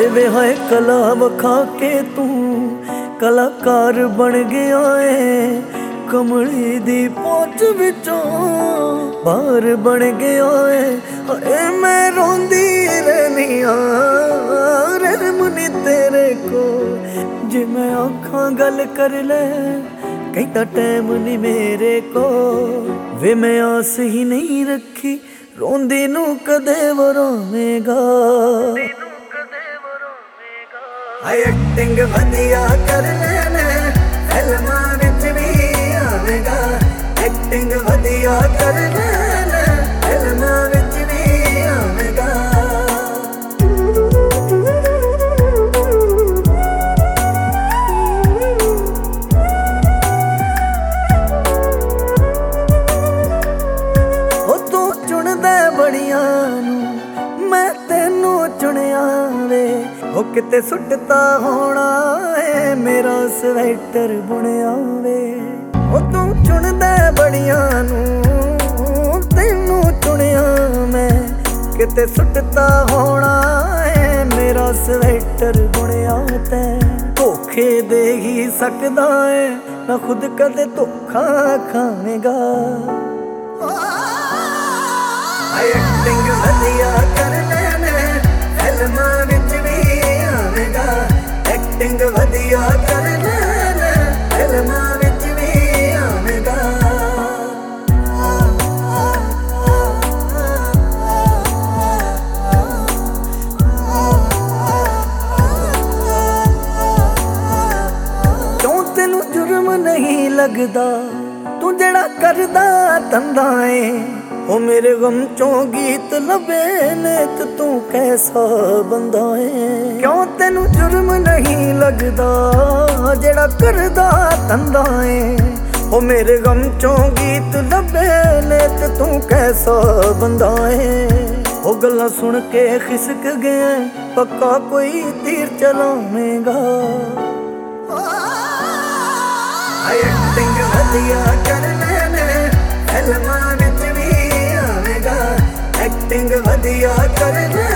ਹਾਏ ਵੇ ਹਾਏ ਕਲਾ ਵਖਾ ਕੇ ਤੂੰ ਕਲਾਕਾਰ ਬਣ ਗਿਆ ਏ, ਕਮਲੀ ਦੀ ਪਹੁੰਚ ਵਿੱਚੋਂ ਬਾਹਰ ਬਣ ਗਿਆ ਏ। ਹਾਏ ਮੈਂ ਰੋਂਦੀ ਰਹਿਨੀ ਆ ਰਮਨੀ ਤੇਰੇ ਕੋ, ਜੇ ਮੈਂ ਆਖਾਂ ਗੱਲ ਕਰ ਲੈ ਕਹਿੰਦਾ ਟਾਈਮ ਨਹੀਂ ਮੇਰੇ ਕੋ। ਵੇ ਮੈਂ ਆਸ ਹੀ ਨਹੀਂ ਰੱਖੀ ਰੋਂਦੀ ਨੂੰ ਕਦੇ ਵਰੋਵੇਂਗਾ। ਹਾਏ ਐਕਟਿੰਗ ਵਧੀਆ ਕਰ ਲੈਣਾ ਫਿਲਮਾਂ ਵਿੱਚ ਵੀ ਆਵੇਗਾ, ਐਕਟਿੰਗ ਵਧੀਆ ਕਰ ਲੈਣਾ ਫਿਲਮਾਂ ਵਿੱਚ ਵੀ ਆਵੇਗਾ। ਉਹ ਤੂੰ ਚੁਣਦਾ ਬੜੀਆਂ ਨੂੰ ਮੈਂ ਤੈਨੂੰ ਚੁਣਿਆ ਵੇ, ਉਹ ਕਿਤੇ ਸੁੱਟਤਾ ਹੋਣਾ ਏ ਮੇਰਾ ਸਵੈਟਰ ਬੁਣਿਆ ਵੇ। ਉਹ ਤੂੰ ਚੁਣਦਾ ਬੜੀਆਂ ਨੂੰ ਤੈਨੂੰ ਚੁਣਿਆ ਮੈਂ, ਕਿਤੇ ਸੁੱਟਤਾ ਹੋਣਾ ਏ ਮੇਰਾ ਸਵੈਟਰ ਬੁਣਿਆ ਤੈਂ। ਧੋਖੇ ਦੇ ਹੀ ਸਕਦਾ ਏ ਨਾ ਖੁਦ ਕਦੇ ਧੋਖਾ ਖਾਵੇਂਗਾ। ਐਕਟਿੰਗ ਵਧੀਆ ਕਰ ਲੈਣਾ ਫਿਲਮਾਂ ਵਿੱਚ ਵੀ ਆਵੇਗਾ, ਐਕਟਿੰਗ ਵਧੀਆ ਕਰ ਲੈਣਾ ਫਿਲਮਾਂ ਵਿੱਚ ਵੀ ਆਵੇਗਾ। ਕਿਉਂ ਤੈਨੂੰ ਜੁਰਮ ਨਹੀਂ ਲੱਗਦਾ ਤੂੰ ਜਿਹੜਾ ਕਰਦਾ ਧੰਦਾ ਏ, ਉਹ ਮੇਰੇ ਗਮ ਚੋਂ ਗੀਤ ਲੱਭੇ ਨੇ ਤੇ ਤੂੰ ਕੈਸਾ ਬੰਦਾ ਏ। ਕਿਉਂ ਤੈਨੂੰ ਜੁਰਮ ਨਹੀਂ ਲੱਗਦਾ ਜਿਹੜਾ ਕਰਦਾ ਧੰਦਾ ਏ, ਉਹ ਮੇਰੇ ਗਮ ਚੋਂ ਗੀਤ ਲੱਭੇ ਨੇ ਤੇ ਤੂੰ ਕੈਸਾ ਬੰਦਾ ਏ। ਉਹ ਗੱਲਾਂ ਸੁਣ ਕੇ ਖਿਸਕ ਗਿਆ ਪੱਕਾ ਕੋਈ ਤੀਰ ਚਲਾਵੇਂਗਾ। ਐਕਟਿੰਗ ਵਧੀਆ ਕਰ ਲੈਣਾ ਫਿਲਮਾਂ ਵਿੱਚ ਵੀ ਆਵੇਗਾ, ਐਕਟਿੰਗ ਵਧੀਆ ਕਰ ਲੈ